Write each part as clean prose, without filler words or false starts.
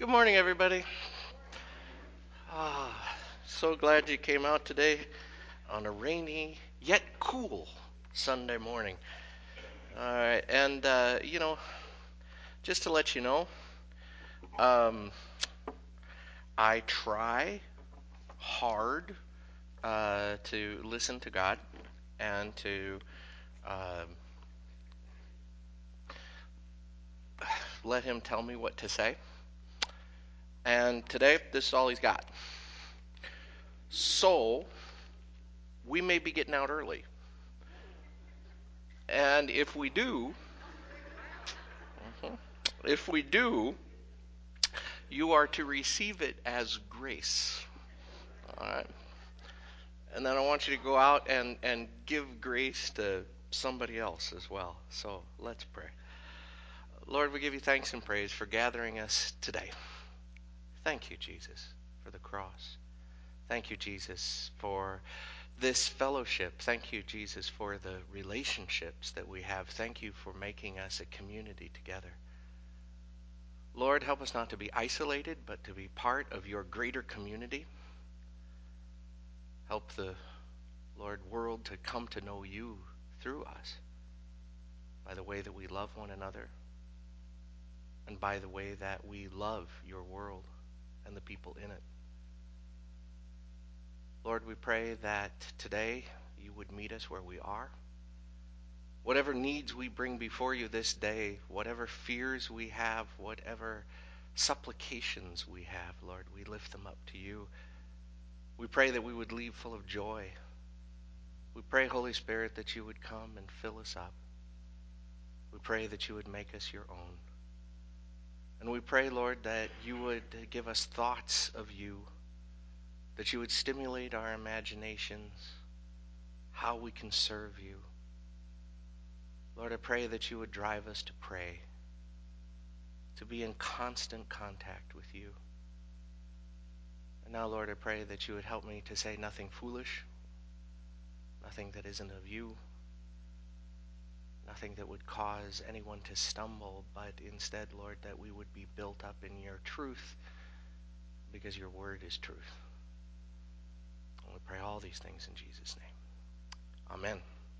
Good morning, everybody. Ah, so glad you came out today on a rainy yet cool Sunday morning. All right, and just to let you know, um, I try hard to listen to God and to um, let Him tell me what to say. And today, this is all He's got. So we may be getting out early, and mhm, if we do, you are to receive it as grace. All right. And then I want you to go out and give grace to somebody else as well. So let's pray. Lord, we give you thanks and praise for gathering us today. Thank you, Jesus, for the cross. Thank you, Jesus, for this fellowship. Thank you, Jesus, for the relationships that we have. Thank you for making us a community together. Lord, help us not to be isolated, but to be part of your greater community. Help the Lord world to come to know you through us by the way that we love one another and by the way that we love your world and the people in it. Lord, we pray that today you would meet us where we are. Whatever needs we bring before you this day, whatever fears we have, whatever supplications we have, Lord, we lift them up to you. We pray that we would leave full of joy. We pray, Holy Spirit, that you would come and fill us up. We pray that you would make us your own. And we pray, Lord, that you would give us thoughts of you, that you would stimulate our imaginations, how we can serve you. Lord, I pray that you would drive us to pray, to be in constant contact with you. And now, Lord, I pray that you would help me to say nothing foolish, nothing that isn't of you, nothing that would cause anyone to stumble, but instead, Lord, that we would be built up in your truth, because your word is truth. And we pray all these things in Jesus' name. Amen.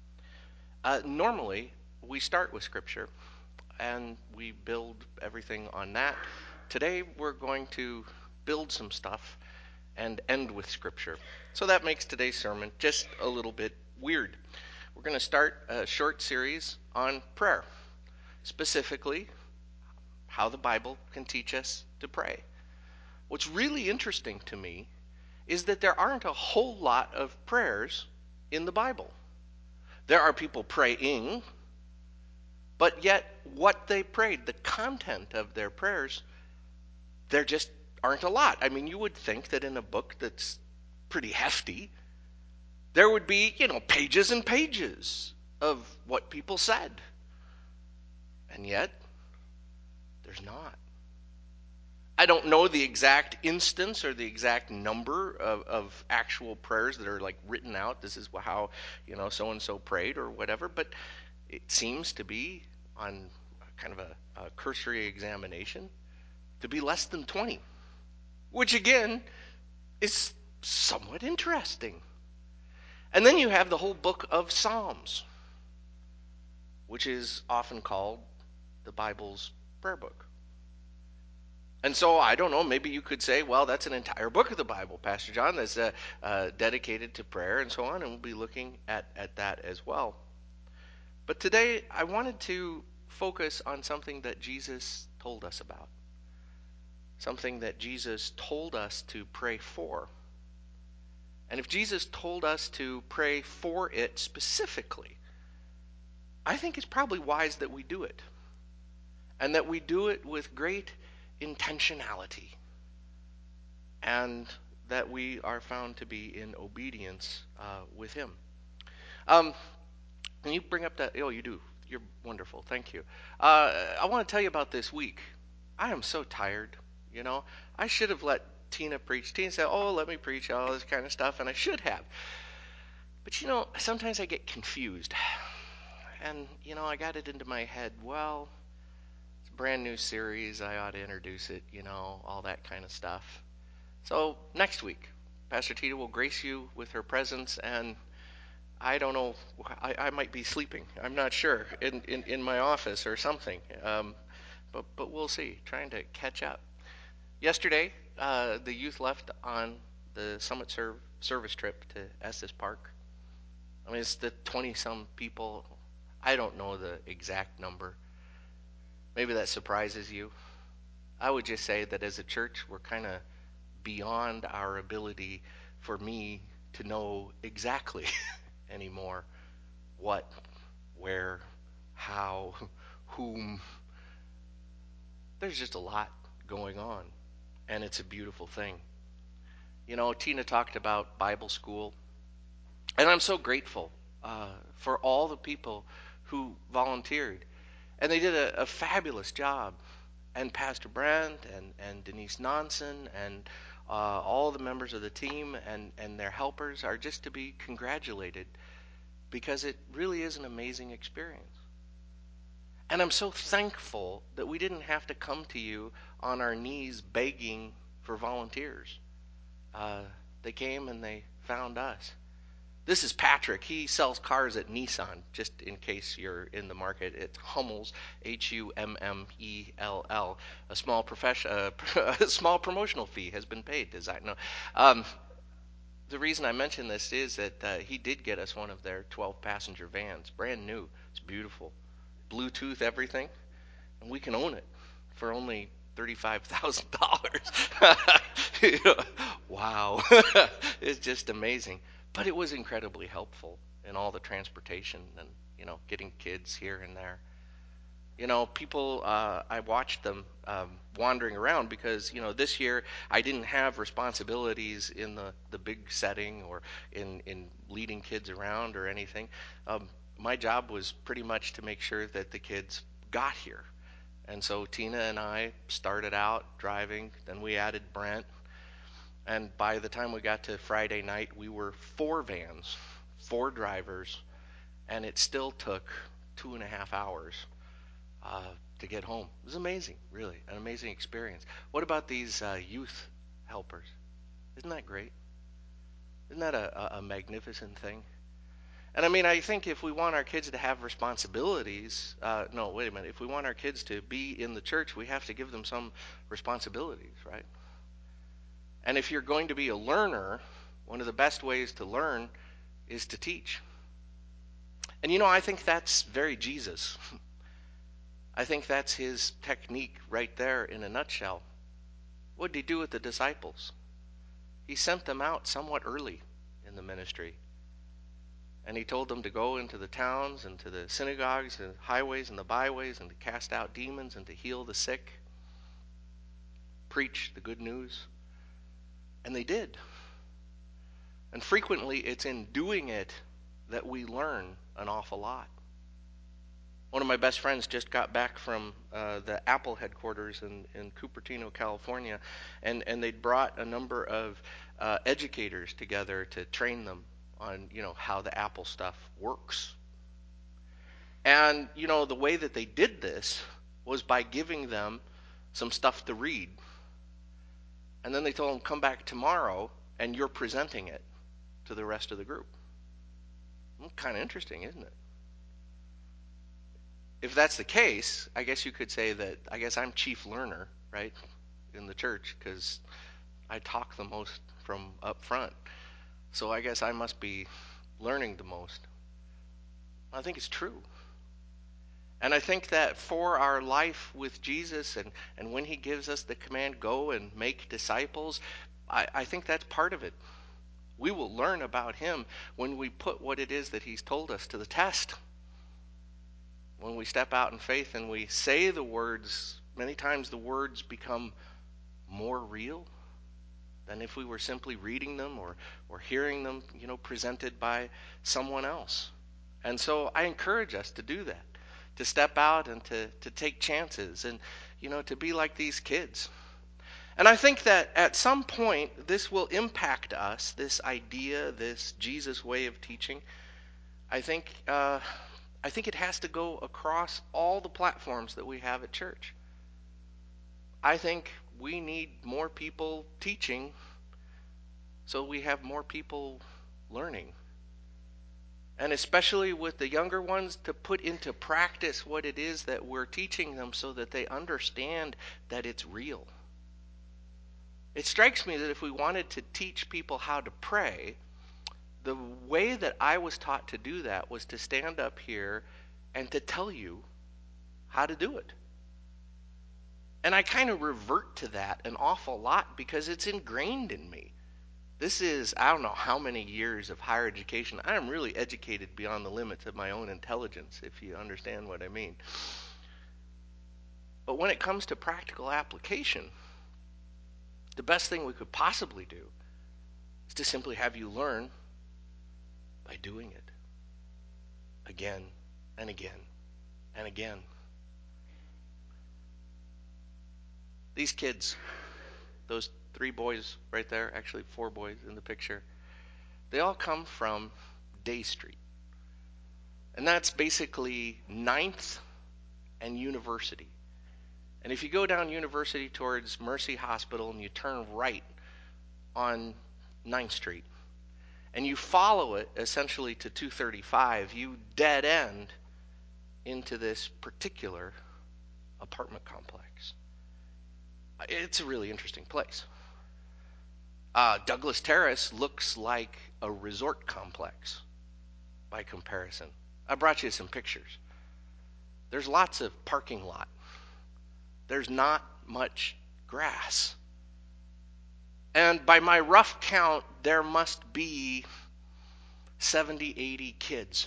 Normally, we start with Scripture, and we build everything on that. Today, we're going to build some stuff and end with Scripture. So that makes today's sermon just a little bit weird. We're going to start a short series on prayer, specifically how the Bible can teach us to pray. What's really interesting to me is that there aren't a whole lot of prayers in the Bible. There are people praying, but yet what they prayed, the content of their prayers, there just aren't a lot. I mean, you would think that in a book that's pretty hefty, there would be, pages and pages of what people said. And yet, there's not. I don't know the exact instance or the exact number of actual prayers that are like written out. This is how, so-and-so prayed or whatever. But it seems to be, on kind of a cursory examination, to be less than 20. Which, again, is somewhat interesting. And then you have the whole book of Psalms, which is often called the Bible's prayer book. And so, I don't know, maybe you could say, well, that's an entire book of the Bible, Pastor John, that's dedicated to prayer and so on, and we'll be looking at that as well. But today, I wanted to focus on something that Jesus told us about, something that Jesus told us to pray for. And if Jesus told us to pray for it specifically, I think it's probably wise that we do it, and that we do it with great intentionality, and that we are found to be in obedience with him. Can you bring up that? Oh, you do. You're wonderful. Thank you. I want to tell you about this week. I am so tired. I should have let Tina preach. Tina said, oh, let me preach all this kind of stuff, and I should have. But sometimes I get confused. And, I got it into my head, well, it's brand new series. I ought to introduce it, all that kind of stuff. So next week, Pastor Tita will grace you with her presence, and I don't know, I might be sleeping. I'm not sure in my office or something. But we'll see. Trying to catch up. Yesterday, the youth left on the Summit service trip to Estes Park. I mean, it's the 20-some people. I don't know the exact number. Maybe that surprises you. I would just say that as a church, we're kind of beyond our ability for me to know exactly anymore what, where, how, whom. There's just a lot going on, and it's a beautiful thing. Tina talked about Bible school, and I'm so grateful for all the people who volunteered. And they did a fabulous job. And Pastor Brent and Denise Nonson and all the members of the team and their helpers are just to be congratulated, because it really is an amazing experience. And I'm so thankful that we didn't have to come to you on our knees begging for volunteers. They came and they found us. This is Patrick. He sells cars at Nissan, just in case you're in the market. It's Hummels, Hummell. A small promotional fee has been paid. Does that know? The reason I mention this is that he did get us one of their 12-passenger vans, brand new. It's beautiful. Bluetooth, everything. And we can own it for only $35,000. Wow. It's just amazing. But it was incredibly helpful in all the transportation and, getting kids here and there. People, I watched them wandering around because, this year I didn't have responsibilities in the big setting or in leading kids around or anything. My job was pretty much to make sure that the kids got here. And so Tina and I started out driving, then we added Brent. And by the time we got to Friday night, we were 4 vans, 4 drivers, and it still took 2.5 hours to get home. It was amazing, really, an amazing experience. What about these youth helpers? Isn't that great? Isn't that a magnificent thing? And I mean, I think if we want our kids to have responsibilities, no, wait a minute. If we want our kids to be in the church, we have to give them some responsibilities, right? And if you're going to be a learner, one of the best ways to learn is to teach. And I think that's very Jesus. I think that's his technique right there in a nutshell. What did he do with the disciples? He sent them out somewhat early in the ministry. And he told them to go into the towns and to the synagogues and highways and the byways and to cast out demons and to heal the sick, preach the good news. And they did. And frequently it's in doing it that we learn an awful lot. One of my best friends just got back from the Apple headquarters in Cupertino, California, and they'd brought a number of educators together to train them on, how the Apple stuff works. And, the way that they did this was by giving them some stuff to read. And then they told them, come back tomorrow, and you're presenting it to the rest of the group. Well, kind of interesting, isn't it? If that's the case, I guess you could say that I'm chief learner, right, in the church, because I talk the most from up front. So I guess I must be learning the most. I think it's true. And I think that for our life with Jesus and when he gives us the command, go and make disciples, I think that's part of it. We will learn about him when we put what it is that he's told us to the test. When we step out in faith and we say the words, many times the words become more real than if we were simply reading them or hearing them, presented by someone else. And so I encourage us to do that, to step out and to take chances and, to be like these kids. And I think that at some point this will impact us, this idea, this Jesus way of teaching. I think it has to go across all the platforms that we have at church. I think we need more people teaching so we have more people learning. And especially with the younger ones, to put into practice what it is that we're teaching them so that they understand that it's real. It strikes me that if we wanted to teach people how to pray, the way that I was taught to do that was to stand up here and to tell you how to do it. And I kind of revert to that an awful lot because it's ingrained in me. This is, I don't know how many years of higher education. I am really educated beyond the limits of my own intelligence, if you understand what I mean. But when it comes to practical application, the best thing we could possibly do is to simply have you learn by doing it again and again and again. These kids, those 3 boys right there, actually 4 boys in the picture, they all come from Day Street. And that's basically 9th and University. And if you go down University towards Mercy Hospital and you turn right on 9th Street, and you follow it essentially to 235, you dead end into this particular apartment complex. It's a really interesting place. Douglas Terrace looks like a resort complex by comparison. I brought you some pictures. There's lots of parking lot. There's not much grass. And by my rough count, there must be 70, 80 kids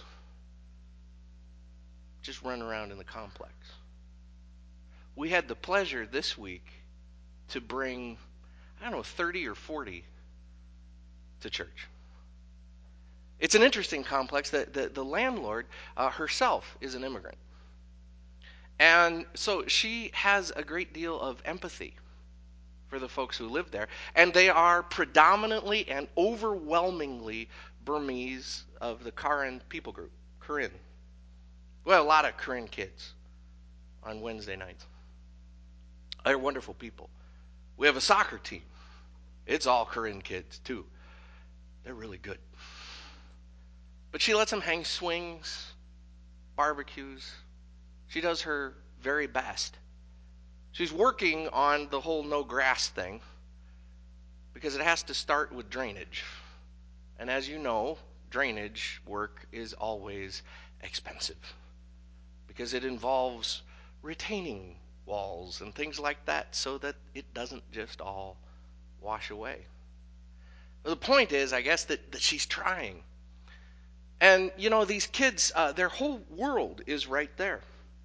just running around in the complex. We had the pleasure this week to bring, 30 or 40 to church. It's an interesting complex. The landlord herself is an immigrant. And so she has a great deal of empathy for the folks who live there. And they are predominantly and overwhelmingly Burmese of the Karen people group, Karen. Well, a lot of Karen kids on Wednesday nights. They're wonderful people. We have a soccer team. It's all Karen kids, too. They're really good. But she lets them hang swings, barbecues. She does her very best. She's working on the whole no grass thing because it has to start with drainage. And as you know, drainage work is always expensive because it involves retaining walls and things like that so that it doesn't just all wash away. Well, the point is, I guess, that she's trying. And, these kids, their whole world is right there.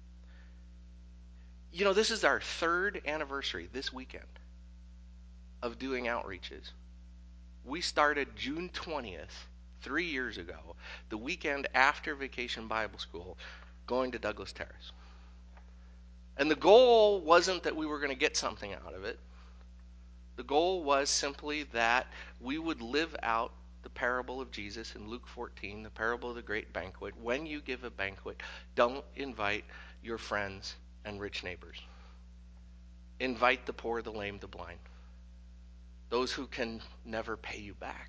This is our 3rd anniversary this weekend of doing outreaches. We started June 20th, 3 years ago, the weekend after Vacation Bible School, going to Douglas Terrace. And the goal wasn't that we were going to get something out of it. The goal was simply that we would live out the parable of Jesus in Luke 14, the parable of the great banquet. When you give a banquet, don't invite your friends and rich neighbors. Invite the poor, the lame, the blind. Those who can never pay you back.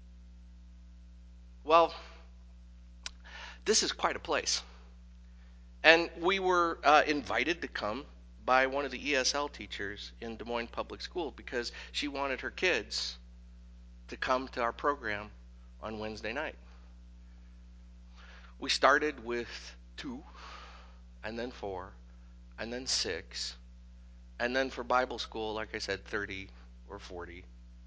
Well, this is quite a place. And we were invited to come by one of the ESL teachers in Des Moines Public School because she wanted her kids to come to our program on Wednesday night. We started with 2, and then 4, and then 6, and then for Bible school, like I said, 30 or 40.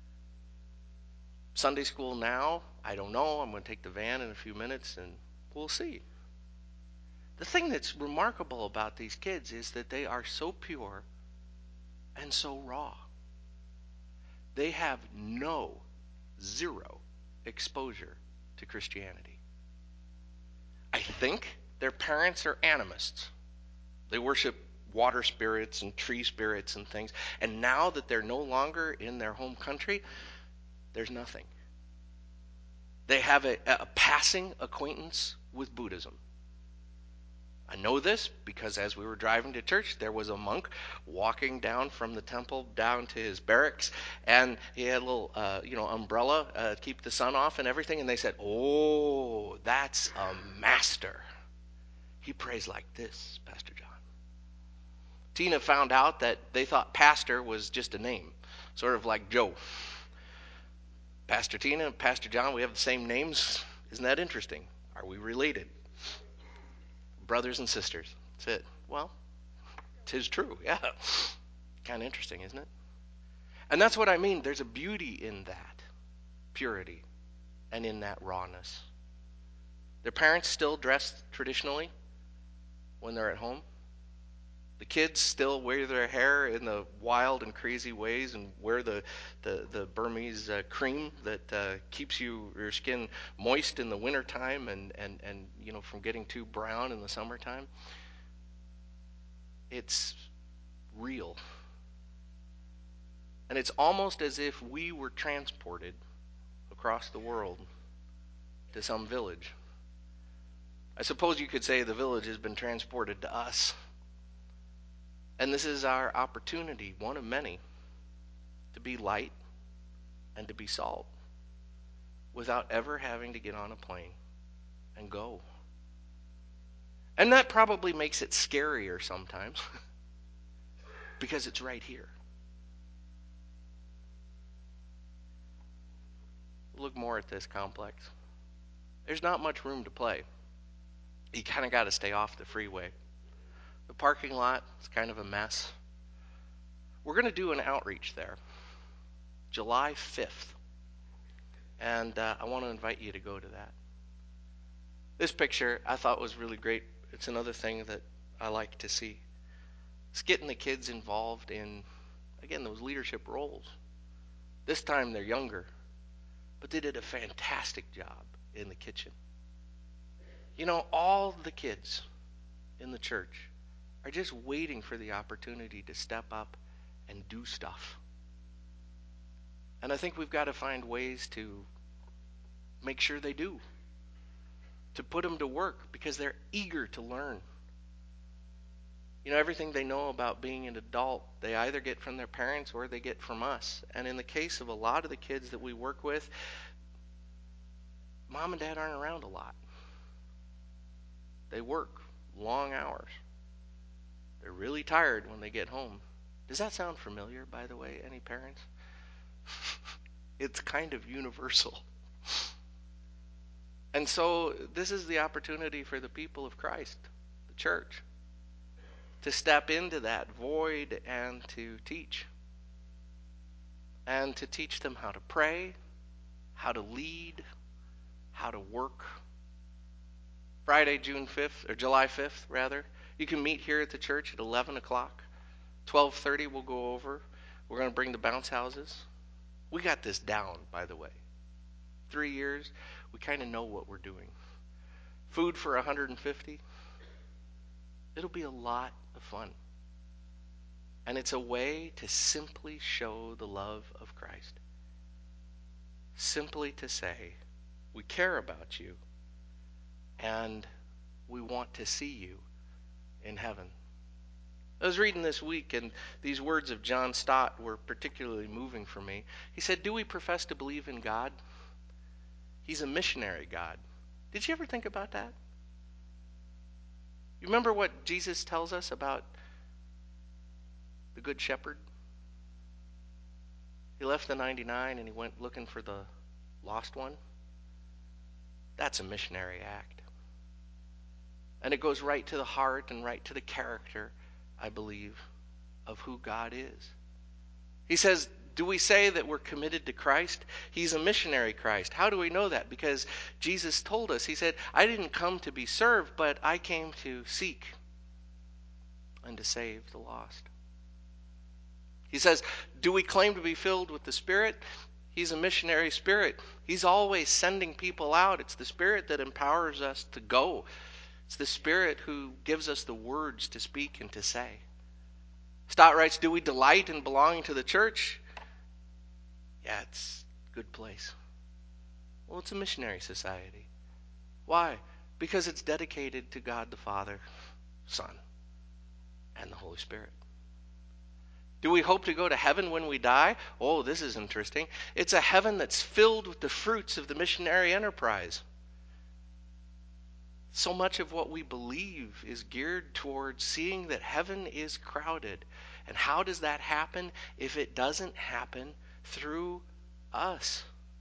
Sunday school now, I don't know. I'm going to take the van in a few minutes, and we'll see. The thing that's remarkable about these kids is that they are so pure and so raw. They have zero exposure to Christianity. I think their parents are animists. They worship water spirits and tree spirits and things. And now that they're no longer in their home country, there's nothing. They have a passing acquaintance with Buddhism. I know this because as we were driving to church, there was a monk walking down from the temple down to his barracks, and he had a little, umbrella to keep the sun off and everything. And they said, "Oh, that's a master. He prays like this, Pastor John." Tina found out that they thought pastor was just a name, sort of like Joe. Pastor Tina and Pastor John, we have the same names. Isn't that interesting? Are we related? Brothers and sisters. That's it. Well, 'tis true, yeah. Kind of interesting, isn't it? And that's what I mean. There's a beauty in that purity and in that rawness. Their parents still dress traditionally when they're at home. The kids still wear their hair in the wild and crazy ways and wear the Burmese cream that keeps your skin moist in the wintertime and from getting too brown in the summertime. It's real. And it's almost as if we were transported across the world to some village. I suppose you could say the village has been transported to us. And this is our opportunity, one of many, to be light and to be salt without ever having to get on a plane and go. And that probably makes it scarier sometimes because it's right here. Look more at this complex. There's not much room to play. You kind of got to stay off the freeway. The parking lot is kind of a mess. We're going to do an outreach there, July 5th. And I want to invite you to go to that. This picture I thought was really great. It's another thing that I like to see. It's getting the kids involved in, again, those leadership roles. This time they're younger, but they did a fantastic job in the kitchen. All the kids in the church are just waiting for the opportunity to step up and do stuff. And I think we've got to find ways to make sure they do, to put them to work because they're eager to learn. Everything they know about being an adult, they either get from their parents or they get from us. And in the case of a lot of the kids that we work with, mom and dad aren't around a lot. They work long hours. They're really tired when they get home. Does that sound familiar, by the way, any parents? It's kind of universal. And so this is the opportunity for the people of Christ, the church, to step into that void and to teach. And to teach them how to pray, how to lead, how to work. Friday, June 5th, or July 5th, rather. You can meet here at the church at 11 o'clock. 12:30 we'll go over. We're going to bring the bounce houses. We got this down, by the way. 3 years, we kind of know what we're doing. Food for 150. It'll be a lot of fun. And it's a way to simply show the love of Christ. Simply to say, we care about you and we want to see you in heaven. I was reading this week, and these words of John Stott were particularly moving for me. He said, "Do we profess to believe in God? He's a missionary God." Did you ever think about that? You remember what Jesus tells us about the Good Shepherd? He left the 99 and he went looking for the lost one. That's a missionary act. And it goes right to the heart and right to the character, I believe, of who God is. He says, do we say that we're committed to Christ? He's a missionary Christ. How do we know that? Because Jesus told us, he said, I didn't come to be served, but I came to seek and to save the lost. He says, do we claim to be filled with the Spirit? He's a missionary spirit. He's always sending people out. It's the Spirit that empowers us to go. It's the Spirit who gives us the words to speak and to say. Stott writes, do we delight in belonging to the church? Yeah, it's a good place. Well, it's a missionary society. Why? Because it's dedicated to God the Father Son, and the Holy Spirit. Do we hope to go to heaven when we die? Oh, this is interesting. It's a heaven that's filled with the fruits of the missionary enterprise. So much of what we believe is geared towards seeing that heaven is crowded. And how does that happen if it doesn't happen through us?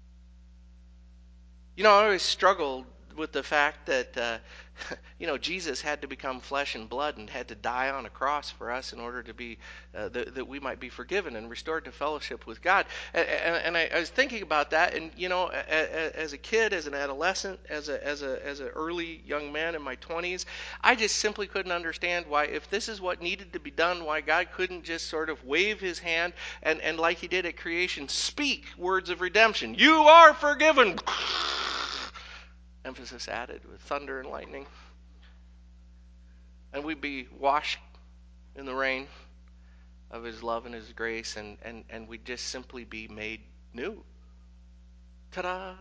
I always struggled with the fact that, Jesus had to become flesh and blood and had to die on a cross for us in order to be, that we might be forgiven and restored to fellowship with God. And I was thinking about that, and, as a kid, as an adolescent, as an early young man in my 20s, I just simply couldn't understand why, if this is what needed to be done, why God couldn't just sort of wave his hand and like he did at creation, speak words of redemption. You are forgiven. Emphasis added with thunder and lightning. And we'd be washed in the rain of his love and his grace, and we'd just simply be made new. Ta-da!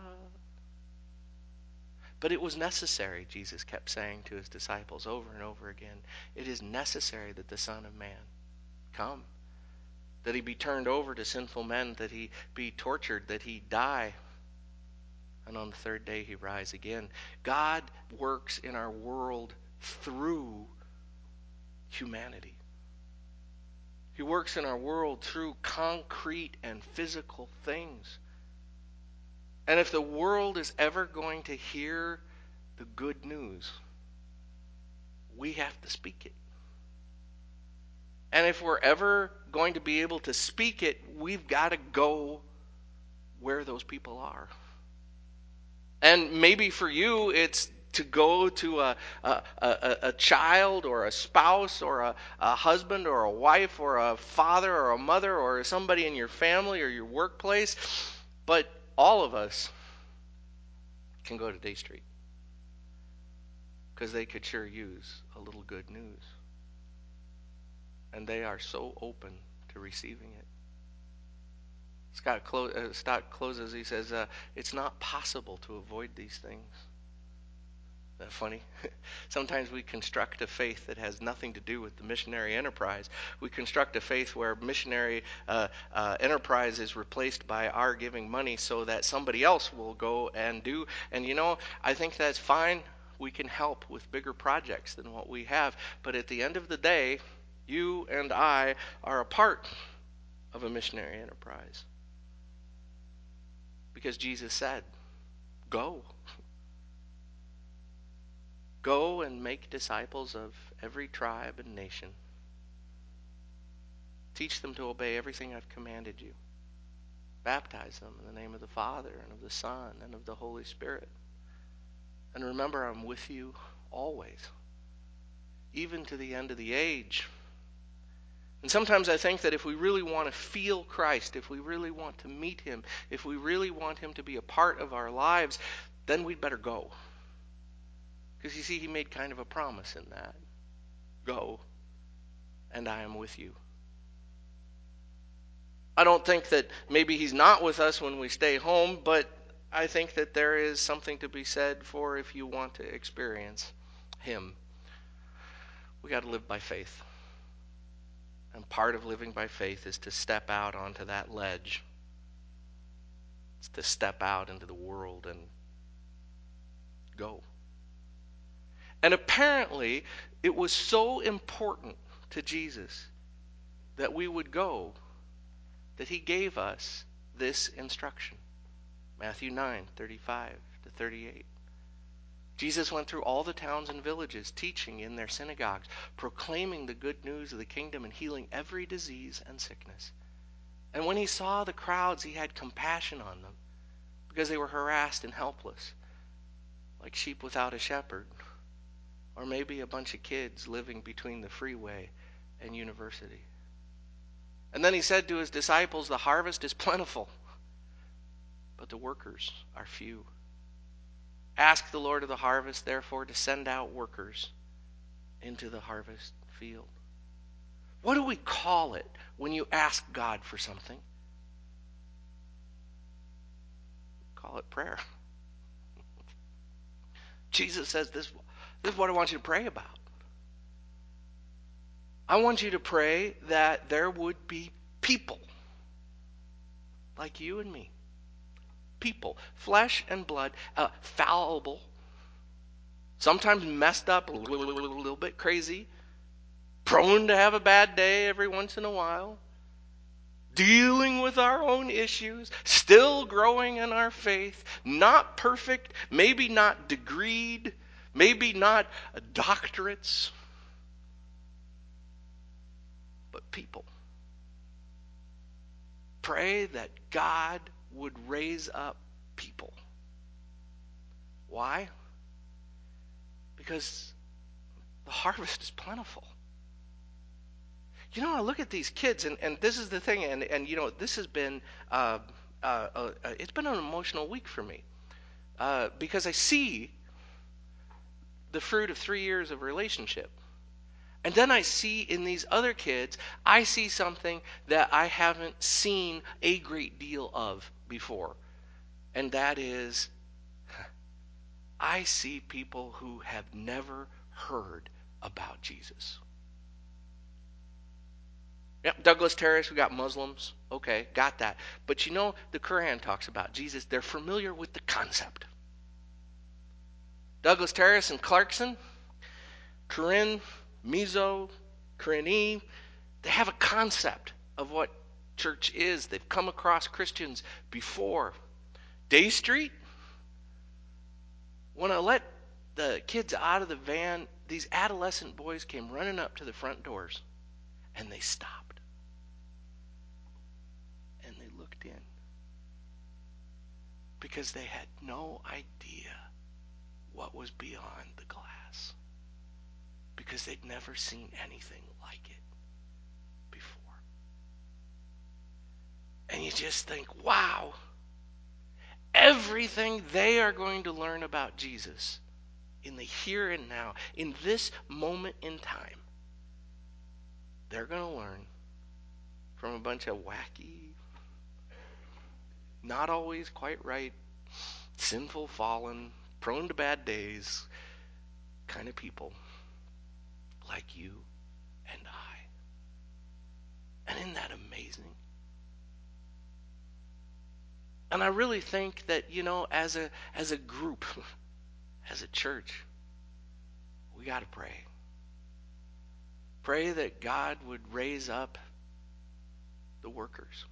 But it was necessary, Jesus kept saying to his disciples over and over again. It is necessary that the Son of Man come, that he be turned over to sinful men, that he be tortured, that he die, and on the third day he rise again. God works in our world through humanity. He works in our world through concrete and physical things. And if the world is ever going to hear the good news, we have to speak it. And if we're ever going to be able to speak it, we've got to go where those people are. And maybe for you, it's to go to a child or a spouse or a husband or a wife or a father or a mother or somebody in your family or your workplace. But all of us can go to Day Street because they could sure use a little good news. And they are so open to receiving it. Scott closes, he says, it's not possible to avoid these things. Isn't that funny? Sometimes we construct a faith that has nothing to do with the missionary enterprise. We construct a faith where missionary enterprise is replaced by our giving money so that somebody else will go and do. And I think that's fine. We can help with bigger projects than what we have. But at the end of the day, you and I are a part of a missionary enterprise. Because Jesus said, go. Go and make disciples of every tribe and nation. Teach them to obey everything I've commanded you. Baptize them in the name of the Father and of the Son and of the Holy Spirit. And remember, I'm with you always, even to the end of the age. And sometimes I think that if we really want to feel Christ, if we really want to meet him, if we really want him to be a part of our lives, then we'd better go. Because you see, he made kind of a promise in that. Go, and I am with you. I don't think that maybe he's not with us when we stay home, but I think that there is something to be said for if you want to experience him. We got to live by faith. And part of living by faith is to step out onto that ledge. It's to step out into the world and go. And apparently, it was so important to Jesus that we would go that he gave us this instruction. Matthew 9:35-38. Jesus went through all the towns and villages, teaching in their synagogues, proclaiming the good news of the kingdom and healing every disease and sickness. And when he saw the crowds, he had compassion on them because they were harassed and helpless, like sheep without a shepherd, or maybe a bunch of kids living between the freeway and university. And then he said to his disciples, the harvest is plentiful, but the workers are few. Ask the Lord of the harvest, therefore, to send out workers into the harvest field. What do we call it when you ask God for something? Call it prayer. Jesus says this is what I want you to pray about. I want you to pray that there would be people like you and me. People, flesh and blood, fallible, sometimes messed up, a little bit crazy, prone to have a bad day every once in a while, dealing with our own issues, still growing in our faith, not perfect, maybe not degreed, maybe not doctorates, but people. Pray that God would raise up people. Why? Because the harvest is plentiful. I look at these kids, and this is the thing, and this has been, it's been an emotional week for me, because I see the fruit of 3 years of relationship. And then I see in these other kids, I see something that I haven't seen a great deal of before. And that is, I see people who have never heard about Jesus. Yep, Douglas Terrace, we got Muslims. Okay, got that. But the Quran talks about Jesus. They're familiar with the concept. Douglas Terrace and Clarkson, Corinne, Mizo, Corinne, they have a concept of what church is. They've come across Christians before. Day Street, when I let the kids out of the van, these adolescent boys came running up to the front doors, and they stopped. And they looked in. Because they had no idea what was beyond the glass. Because they'd never seen anything like it before. And you just think, wow, everything they are going to learn about Jesus in the here and now, in this moment in time, they're going to learn from a bunch of wacky, not always quite right, sinful, fallen, prone to bad days kind of people like you and I. And isn't that amazing? And I really think that, as a group, as a church, we got to pray. Pray that God would raise up the workers.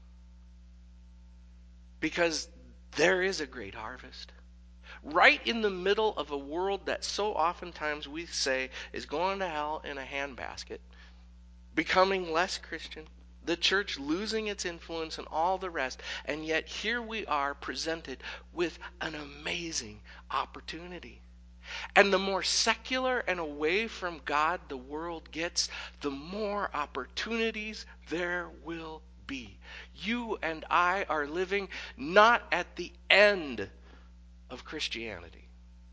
Because there is a great harvest. Right in the middle of a world that so oftentimes we say is going to hell in a handbasket, becoming less Christian, the church losing its influence and all the rest, and yet here we are presented with an amazing opportunity. And the more secular and away from God the world gets, the more opportunities there will be. You and I are living not at the end of Christianity,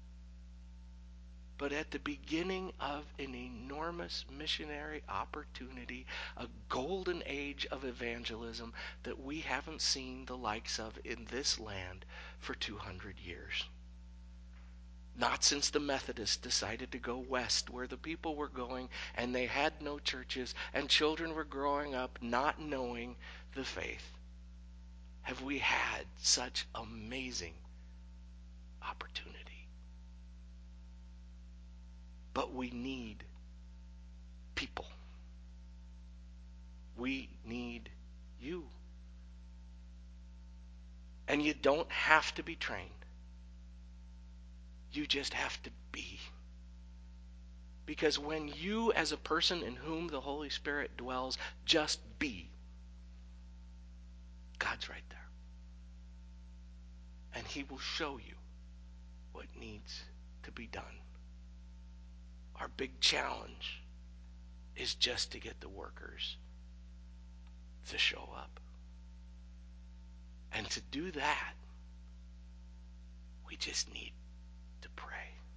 but at the beginning of an enormous missionary opportunity, a golden age of evangelism that we haven't seen the likes of in this land for 200 years. Not since the Methodists decided to go west where the people were going and they had no churches and children were growing up not knowing the faith have we had such amazing opportunity. But we need people. We need you. And you don't have to be trained. You just have to be. Because when you, as a person in whom the Holy Spirit dwells, just be, God's right there. And He will show you what needs to be done. Our big challenge is just to get the workers to show up. And to do that, we just need to pray.